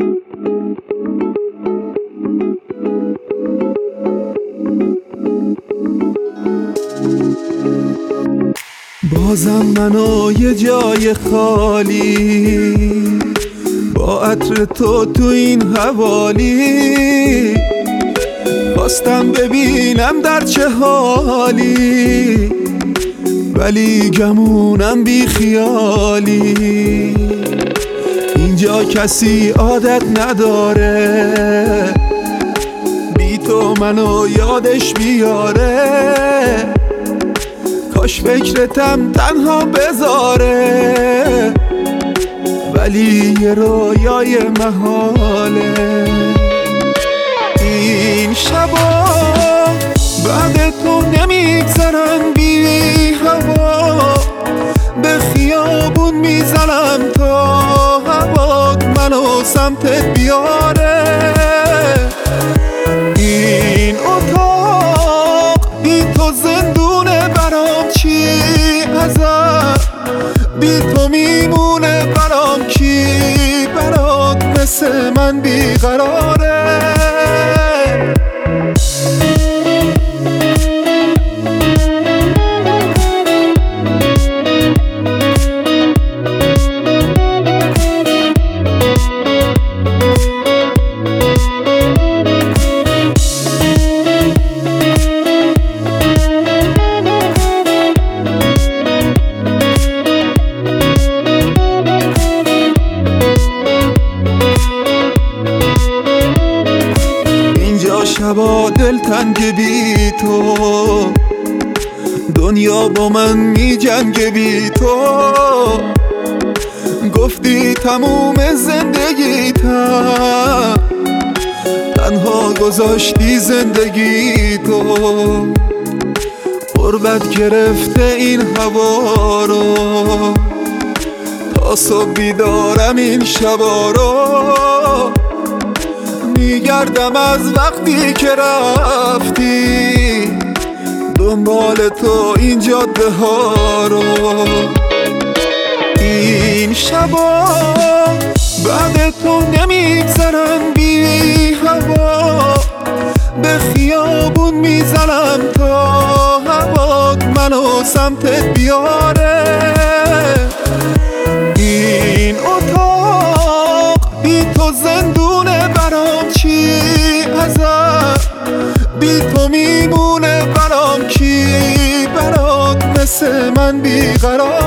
بازم منو یه جای خالی با عطر تو این حوالی، خواستم ببینم در چه حالی ولی گمونم بی خیالی. اینجا کسی عادت نداره بی تو منو یادش بیاره، کاش فکرتم تنها بذاره ولی یه رویای محاله. این شبا بعد تو نمیگذرم بی هوا، به خیابون میزنم تا هوات منو سمتت بیاره. این اتاق بی تو زندونه برام، چی ازم بی تو میمونه برام، کی برات مثل من بیقراره. شبا دلتنگ بی تو، دنیا با من می جنگ بی تو. گفتی تموم زندگیتم، تنها گذاشتی زندگی تو. غربت گرفته این هوا رو، تا صبح بیدارم این شبا رو. میگردم از وقتی که رفتی دنبال تو این جاده ها رو. این شبا بعد تو نمیگذرم بی هوا، به خیابون میزنم تا هوات منو سمتت بیاره. این اتاق بی تو زندونه برام، چی ازم بی تو میمونه برام، کی برات مثل من بیقرار.